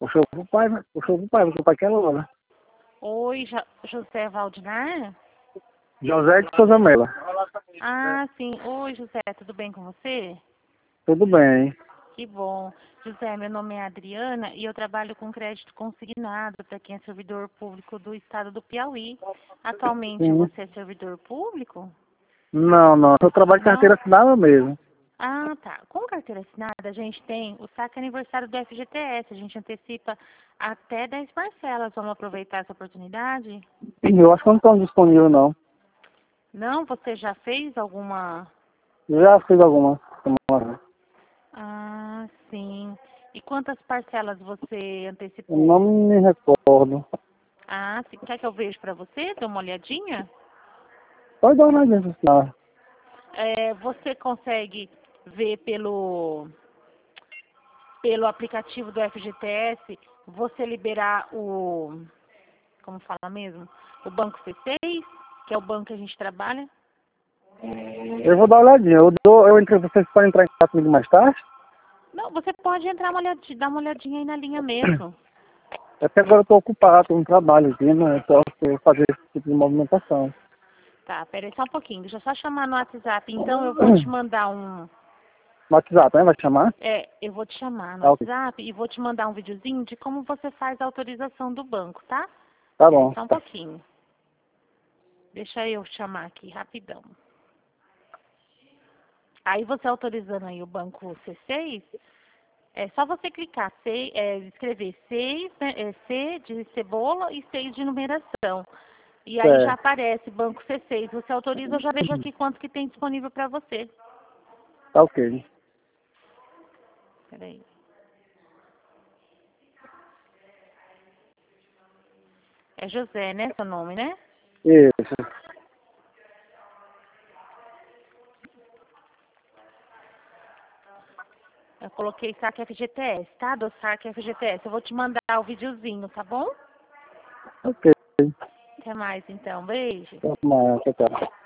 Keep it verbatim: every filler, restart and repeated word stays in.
Puxou pro pai, né? Puxou pro pai, porque o pai quer Lola. Oi, Jo- José Valdinar? José de Souza Mela. Ah, sim. Oi, José, tudo bem com você? Tudo bem. Que bom. José, meu nome é Adriana e eu trabalho com crédito consignado para quem é servidor público do estado do Piauí. Atualmente Sim. você é servidor público? Não, não. Eu trabalho de Não? carteira assinada mesmo. Ah, tá. Com carteira assinada, a gente tem o saque aniversário do F G T S. A gente antecipa até dez parcelas. Vamos aproveitar essa oportunidade? Eu acho que não estão disponível, não. Não? Você já fez alguma... Já fiz alguma. Ah, sim. E quantas parcelas você Eu antecipou? não me recordo. Ah, sim. Quer que eu veja para você? Dê uma olhadinha? Pode dar uma agência assinada. É, você consegue ver pelo, pelo aplicativo do F G T S, você liberar o, como fala mesmo? O banco C seis, que é o banco que a gente trabalha? Eu vou dar uma olhadinha. Eu, dou, eu entre, vocês podem entrar em contato comigo mais tarde? Não, você pode entrar uma olhadinha, dar uma olhadinha aí na linha mesmo. É porque agora eu estou ocupado, estou no trabalho aqui, né? Só sei fazer esse tipo de movimentação. Tá, peraí só um pouquinho. Deixa eu só chamar no WhatsApp. Então eu vou te mandar um... No WhatsApp, né? Vai chamar? É, eu vou te chamar no Tá, ok. WhatsApp e vou te mandar um videozinho de como você faz a autorização do banco, tá? Tá Peraí bom. só um pouquinho. Deixa eu chamar aqui rapidão. Aí você autorizando aí o banco C seis, é só você clicar, C, é, escrever seis, né, é, C de cebola e seis de numeração. E aí já É. aparece banco C seis. Você autoriza, eu já vejo aqui quanto que tem disponível para você. Tá ok. Peraí. É José, né? Seu nome, né? Isso. Eu coloquei saque F G T S, tá? Do saque F G T S. Eu vou te mandar o videozinho, tá bom? Ok. Até mais então. Beijo. Tchau, tchau.